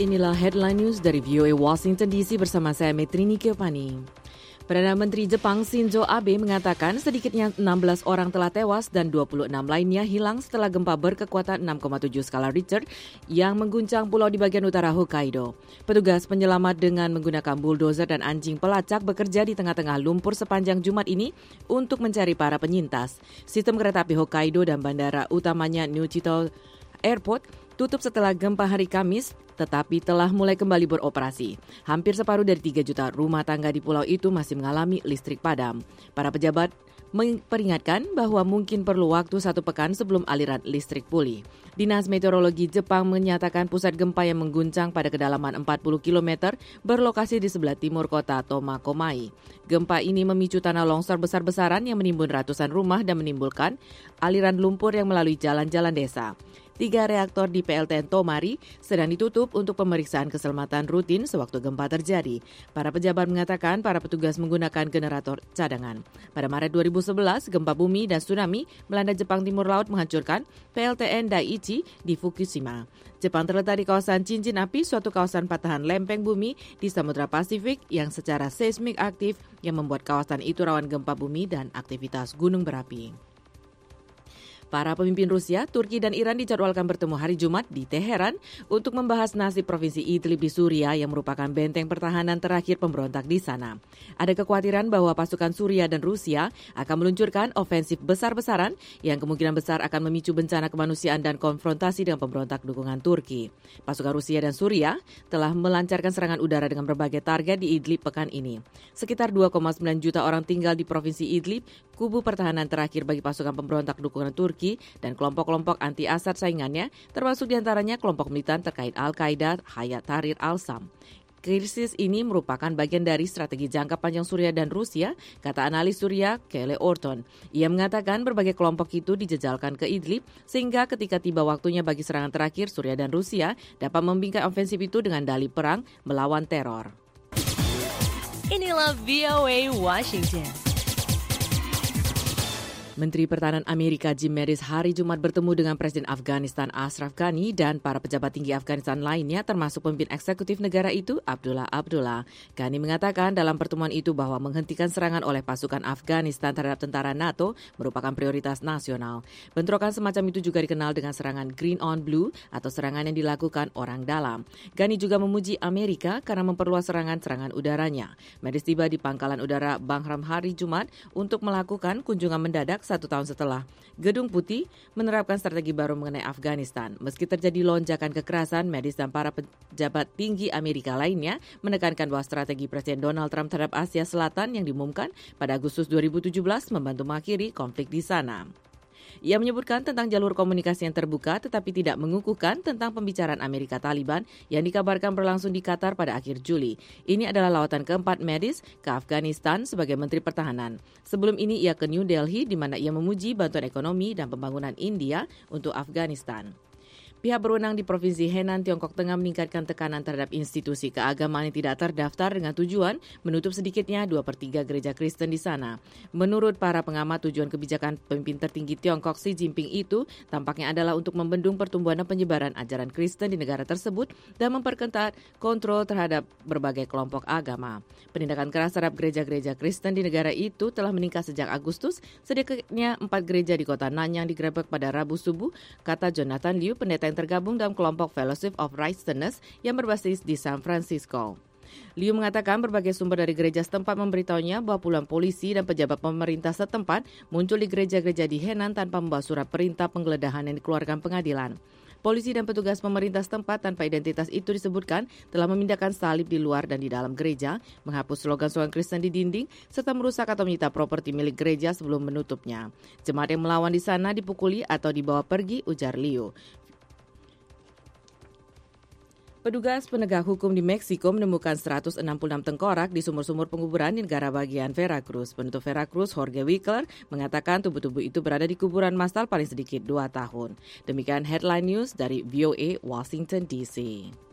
Inilah headline news dari VOA Washington DC bersama saya Metrini Kiopani. Perdana Menteri Jepang Shinzo Abe mengatakan sedikitnya 16 orang telah tewas dan 26 lainnya hilang setelah gempa berkekuatan 6,7 skala Richter yang mengguncang pulau di bagian utara Hokkaido. Petugas penyelamat dengan menggunakan bulldozer dan anjing pelacak bekerja di tengah-tengah lumpur sepanjang Jumat ini untuk mencari para penyintas. Sistem kereta api Hokkaido dan bandara utamanya Nichito Airport tutup setelah gempa hari Kamis, tetapi telah mulai kembali beroperasi. Hampir separuh dari 3 juta rumah tangga di pulau itu masih mengalami listrik padam. Para pejabat memperingatkan bahwa mungkin perlu waktu 1 pekan sebelum aliran listrik pulih. Dinas Meteorologi Jepang menyatakan pusat gempa yang mengguncang pada kedalaman 40 km berlokasi di sebelah timur kota Tomakomai. Gempa ini memicu tanah longsor besar-besaran yang menimbun ratusan rumah dan menimbulkan aliran lumpur yang melalui jalan-jalan desa. 3 reaktor di PLTN Tomari sedang ditutup untuk pemeriksaan keselamatan rutin sewaktu gempa terjadi. Para pejabat mengatakan para petugas menggunakan generator cadangan. Pada Maret 2011, gempa bumi dan tsunami melanda Jepang Timur Laut menghancurkan PLTN Daiichi di Fukushima. Jepang terletak di kawasan cincin api, suatu kawasan patahan lempeng bumi di Samudra Pasifik yang secara seismik aktif yang membuat kawasan itu rawan gempa bumi dan aktivitas gunung berapi. Para pemimpin Rusia, Turki, dan Iran dijadwalkan bertemu hari Jumat di Teheran untuk membahas nasib provinsi Idlib di Suriah yang merupakan benteng pertahanan terakhir pemberontak di sana. Ada kekhawatiran bahwa pasukan Suriah dan Rusia akan meluncurkan ofensif besar-besaran yang kemungkinan besar akan memicu bencana kemanusiaan dan konfrontasi dengan pemberontak dukungan Turki. Pasukan Rusia dan Suriah telah melancarkan serangan udara dengan berbagai target di Idlib pekan ini. Sekitar 2,9 juta orang tinggal di provinsi Idlib, kubu pertahanan terakhir bagi pasukan pemberontak dukungan Turki dan kelompok-kelompok anti-Assad saingannya, termasuk diantaranya kelompok militan terkait Al-Qaeda Hayat Tahrir al-Sham. Krisis ini merupakan bagian dari strategi jangka panjang Suriah dan Rusia, kata analis Suriah Kelly Orton. Ia mengatakan berbagai kelompok itu dijejalkan ke Idlib, sehingga ketika tiba waktunya bagi serangan terakhir, Suriah dan Rusia dapat membingkai ofensif itu dengan dalih perang melawan teror. Inilah VOA Washington. Menteri Pertahanan Amerika Jim Mattis hari Jumat bertemu dengan Presiden Afghanistan Ashraf Ghani dan para pejabat tinggi Afghanistan lainnya termasuk pemimpin eksekutif negara itu Abdullah Abdullah. Ghani mengatakan dalam pertemuan itu bahwa menghentikan serangan oleh pasukan Afghanistan terhadap tentara NATO merupakan prioritas nasional. Bentrokan semacam itu juga dikenal dengan serangan Green on Blue atau serangan yang dilakukan orang dalam. Ghani juga memuji Amerika karena memperluas serangan-serangan udaranya. Mattis tiba di pangkalan udara Bagram hari Jumat untuk melakukan kunjungan mendadak 1 tahun setelah Gedung Putih menerapkan strategi baru mengenai Afghanistan. Meski terjadi lonjakan kekerasan, Mattis dan para pejabat tinggi Amerika lainnya menekankan bahwa strategi Presiden Donald Trump terhadap Asia Selatan yang diumumkan pada Agustus 2017 membantu mengakhiri konflik di sana. Ia menyebutkan tentang jalur komunikasi yang terbuka tetapi tidak mengukuhkan tentang pembicaraan Amerika Taliban yang dikabarkan berlangsung di Qatar pada akhir Juli. Ini adalah lawatan keempat Mattis ke Afghanistan sebagai Menteri Pertahanan. Sebelum ini ia ke New Delhi di mana ia memuji bantuan ekonomi dan pembangunan India untuk Afghanistan. Pihak berwenang di Provinsi Henan, Tiongkok Tengah meningkatkan tekanan terhadap institusi keagamaan yang tidak terdaftar dengan tujuan menutup sedikitnya 2/3 gereja Kristen di sana. Menurut para pengamat, tujuan kebijakan pemimpin tertinggi Tiongkok Xi Jinping itu tampaknya adalah untuk membendung pertumbuhan dan penyebaran ajaran Kristen di negara tersebut dan memperketat kontrol terhadap berbagai kelompok agama. Penindakan keras terhadap gereja-gereja Kristen di negara itu telah meningkat sejak Agustus. Sedikitnya 4 gereja di kota Nanyang digerebek pada Rabu subuh, kata Jonathan Liu, pendeta yang tergabung dalam kelompok Fellowship of Righteousness yang berbasis di San Francisco. Liu mengatakan berbagai sumber dari gereja setempat memberitahunya bahwa puluhan polisi dan pejabat pemerintah setempat muncul di gereja-gereja di Henan tanpa membawa surat perintah penggeledahan yang dikeluarkan pengadilan. Polisi dan petugas pemerintah setempat tanpa identitas itu disebutkan telah memindahkan salib di luar dan di dalam gereja, menghapus slogan-slogan Kristen di dinding, serta merusak atau menyita properti milik gereja sebelum menutupnya. Jemaat yang melawan di sana dipukuli atau dibawa pergi, ujar Liu. Petugas penegak hukum di Meksiko menemukan 166 tengkorak di sumur-sumur penguburan di negara bagian Veracruz. Penutup Veracruz, Jorge Wickler, mengatakan tubuh-tubuh itu berada di kuburan massal paling sedikit 2 tahun. Demikian headline news dari VOA Washington DC.